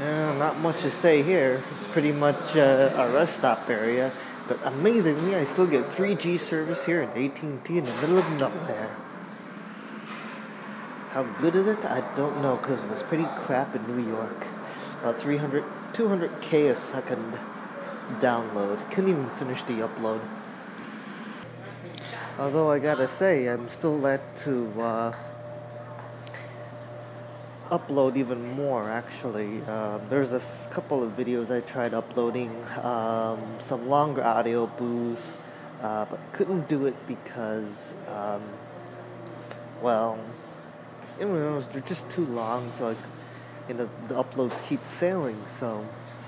Not much to say here. It's pretty much a rest stop area, but amazingly, I still get 3G service here in AT&T in the middle of nowhere. How good is it? I don't know, because it was pretty crap in New York. About 200K a second download. Couldn't even finish the upload. Although I gotta say, I'm still led to upload even more, actually. There's a couple of videos I tried uploading, some longer audio boos, but couldn't do it because, well, they're just too long, so the uploads keep failing, so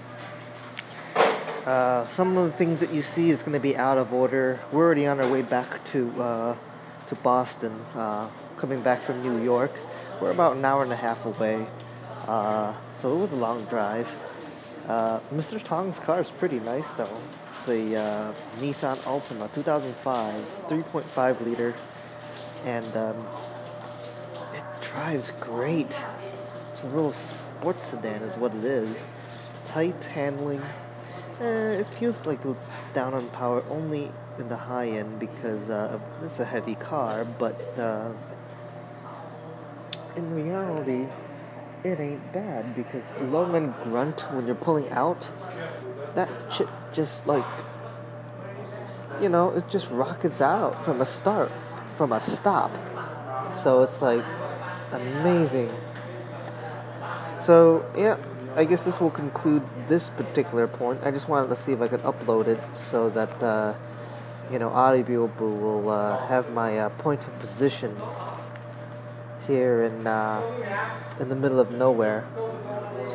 some of the things that you see is going to be out of order. We're already on our way back to Boston, coming back from New York. We're about an hour and a half away, so it was a long drive. Mr. Tong's car is pretty nice, though. It's a Nissan Altima 2005, 3.5 liter, and it drives great. It's a little sports sedan is what it is. Tight handling. It feels like it's down on power only in the high end because it's a heavy car, but in reality, it ain't bad because low end grunt when you're pulling out, that shit just it just rockets out from a stop. So it's like amazing. So yeah, I guess this will conclude this particular point. I just wanted to see if I could upload it so that Audible will have my point of position here in the middle of nowhere.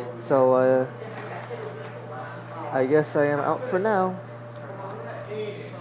So I guess I am out for now.